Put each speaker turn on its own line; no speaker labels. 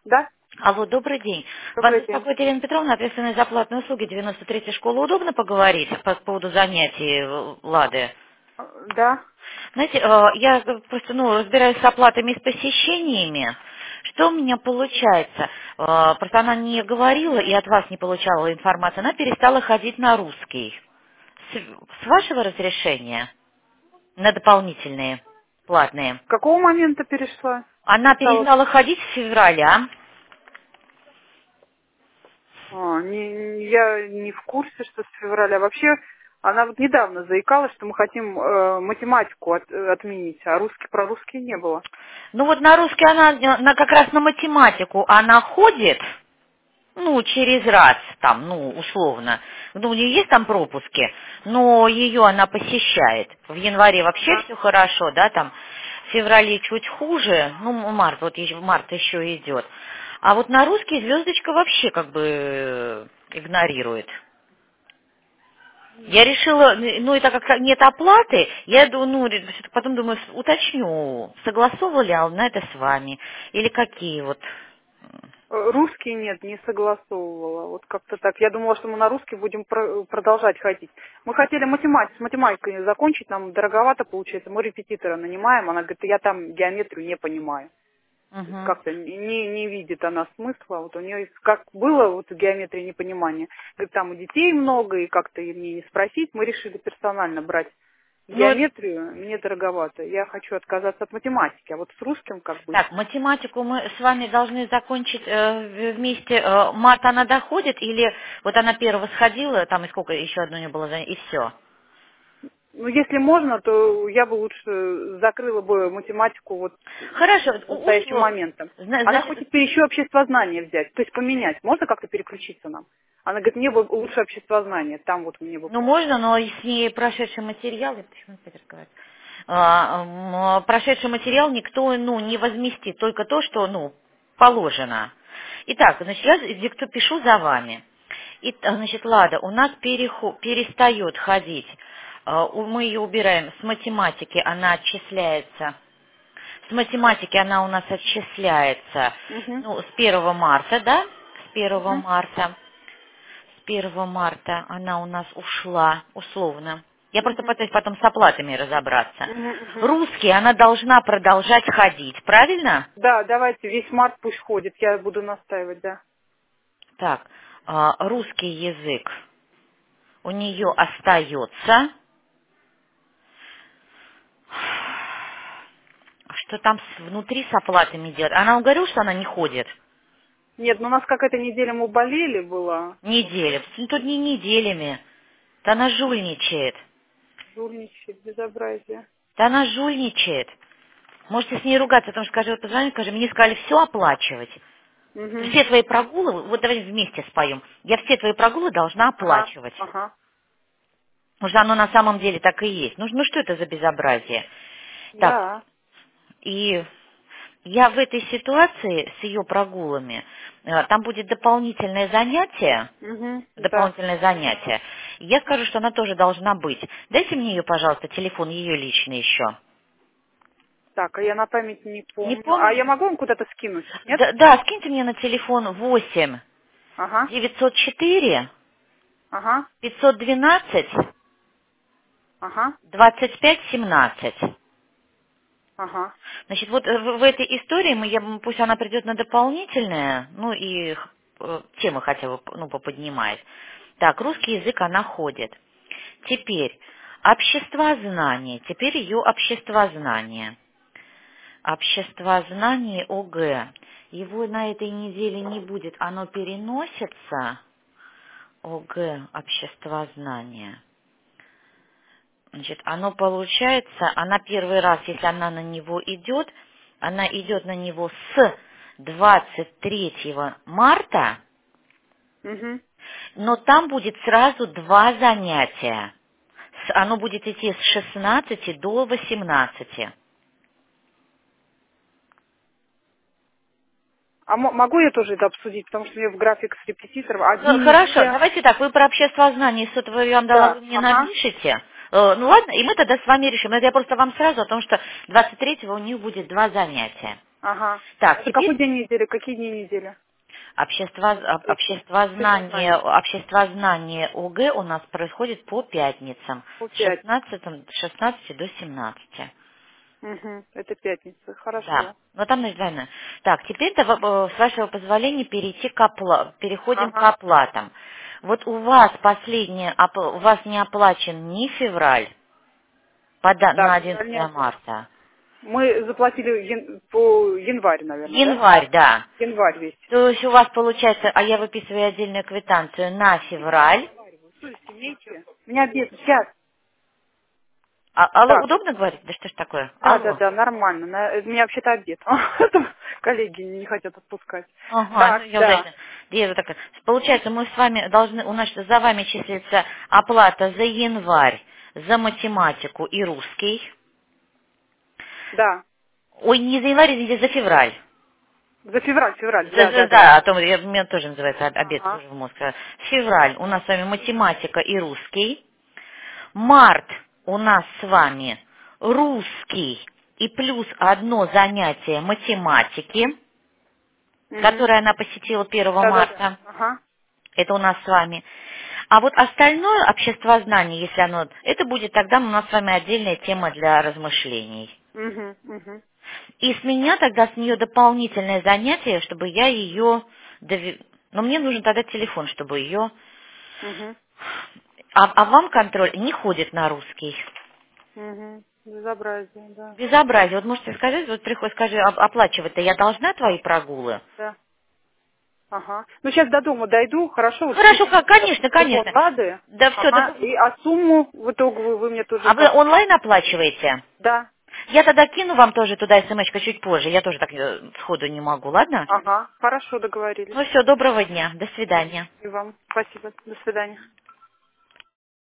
Да?
Алло, добрый день. Вас
Добрый день.
беспокоит Елена Петровна, ответственная за платные услуги 93-й школы. Удобно поговорить по поводу занятий Лады?
Да.
Знаете, я просто разбираюсь с оплатами и с посещениями. Что у меня получается? Просто она не говорила и от вас не получала информацию. Она перестала ходить на русский. С вашего разрешения на дополнительные платные?
С какого момента перешла?
Она
Перестала?
перестала ходить с февраля.
Я не в курсе, что с февраля. Вообще, она вот недавно заикалась, что мы хотим математику отменить, а про русский не было.
Ну вот на русский она как раз на математику она ходит, через раз там, условно. Ну, у нее есть там пропуски, но ее она посещает. В январе вообще
Ага.
все хорошо, да, там в феврале чуть хуже, март, вот март еще идет. А вот на русский звездочка вообще как бы игнорирует. Я решила, и так как нет оплаты, я потом думаю, уточню, согласовывала ли она это с вами, или какие вот.
Русский нет, не согласовывала. Вот как-то так. Я думала, что мы на русский будем продолжать ходить. Мы хотели с математикой закончить, нам дороговато получается. Мы репетитора нанимаем, она говорит, я там геометрию не понимаю.
Мгм.
Как-то не видит она смысла. Вот у нее как было вот геометрия непонимания. Говорит, там у детей много, и как-то и мне не спросить. Мы решили персонально брать
Ну,
геометрию, мне дороговато. Я хочу отказаться от математики, а вот с русским как быть?
так, математику мы с вами должны закончить вместе. Март она доходит, или вот она первого сходила, там и сколько еще одно не было, и все.
Ну, если можно, то я бы лучше закрыла бы математику вот
Хорошо,
с настоящим моментом. Она
значит,
хочет еще обществознание взять, то есть поменять. Можно как-то переключиться нам? Она говорит, мне бы лучше обществознание, там вот мне бы...
можно, но с ней прошедший материал, я почему опять разговариваю? Прошедший материал никто, не возместит, только то, что, положено. Итак, значит, я пишу за вами. И, значит, Лада у нас перестает ходить. Мы ее убираем с математики, она отчисляется. С математики она у нас отчисляется,
Угу,
с 1 марта, да? С первого
угу,
марта. С 1 марта она у нас ушла, условно. Я просто
угу,
пытаюсь потом с оплатами разобраться.
угу, угу.
Русский она должна продолжать ходить, правильно?
Да, давайте, весь март пусть ходит, я буду настаивать, да.
Так, русский язык у нее остается. Что там внутри с оплатами делать? Она вам говорила, что она не ходит?
Нет, ну у нас какая-то неделя мы болели была. Вот,
Неделя. Тут не неделями. Да она жульничает.
жульничает, безобразие.
Да она жульничает. Можете с ней ругаться, потому что, позвони, скажи, мне сказали все оплачивать.
Угу.
Все твои прогулы, вот давайте вместе споем. Я все твои прогулы должна
Ага,
оплачивать.
ага.
Потому что оно на самом деле так и есть. Ну что это за безобразие? Так,
Да.
и я в этой ситуации с ее прогулами, там будет дополнительное занятие,
Угу, да.
дополнительное занятие. И я скажу, что она тоже должна быть. Дайте мне ее, пожалуйста, телефон ее личный еще.
Так, а я на память не
Не
помню. А я
помните?
могу вам куда-то скинуть? Нет?
Да, скиньте мне на телефон 8
Ага,
904
ага,
512
ага,
25 17.
ага.
Значит, вот в этой истории пусть она придет на дополнительное, и темы хотя бы поподнимает. Так, русский язык она ходит. Теперь обществознание. Теперь ее обществознание. Обществознание ОГЭ. Его на этой неделе не будет. Оно переносится. ОГЭ, обществознание. Значит, оно получается, она первый раз, если она на него идет, она идет на него с 23 марта,
Угу.
но там будет сразу два занятия. Оно будет идти с 16 до 18.
А могу я тоже это обсудить, потому что у меня в график с репетитором одни
Хорошо,
недели.
давайте так, вы про обществознание, что-то я вам дала, вы
Да,
мне
ага.
напишите. Ну ладно, и мы тогда с вами решим. Это я просто вам сразу, потому что 23-го у них будет два занятия.
Ага.
Так,
Это какой
теперь
день недели? Какие дни недели?
обществознание, обществознание ОГЭ у нас происходит по пятницам
По
с
пятницам.
16 до 17.
Угу. Это пятница.
Да,
Хорошо.
но там значит двойное. Так, теперь с вашего позволения переходим к
Ага.
оплатам. Вот у вас у вас не оплачен ни февраль на
Так, февраль не
11
оплачен.
марта.
Мы заплатили по январь, наверное, да?
Январь, да.
Январь весь.
То есть у вас получается, а я выписываю отдельную квитанцию на февраль.
Совесть имейте. У меня обед. Сейчас.
Алло,
Так.
удобно говорить? Да что ж такое?
Да, да,
Алло.
да, нормально. У меня вообще-то обед. Коллеги не хотят отпускать.
Ага, ну
Так,
я
да.
удачно. Я вот так, получается, мы с вами должны, у нас за вами числится оплата за январь, за математику и русский.
Да.
Ой, не за январь, извините, за февраль.
За февраль,
За,
да,
за-
да, да.
да, у меня тоже называется обед
Ага.
уже в мозг. Февраль у нас с вами математика и русский. Март у нас с вами русский и плюс одно занятие математики,
Угу.
которое она посетила 1
Да, да, да.
марта.
Ага.
Это у нас с вами. А вот остальное обществознание, если оно... Это будет тогда у нас с вами отдельная тема для размышлений.
Угу, угу,
И с меня тогда, с нее дополнительное занятие, чтобы я ее... Но мне нужен тогда телефон, чтобы ее...
угу,
А вам контроль не ходит на русский.
угу. Безобразие, да.
Безобразие. Вот можете сказать, вот приходит, скажи, оплачивать-то я должна твои прогулы?
Да. Ага. Ну, сейчас до дома дойду, хорошо, вот
Хорошо,
впишите
конечно,
телефон
конечно.
Лады.
Да все,
Ага. А сумму в итоге вы мне тоже
а вы
как...
онлайн оплачиваете?
Да.
Я тогда кину вам тоже туда смс-ку чуть позже. Я тоже так сходу не могу, ладно?
Ага. Хорошо, договорились.
Ну все, доброго дня. До
Мгм.
свидания.
И вам спасибо. До свидания.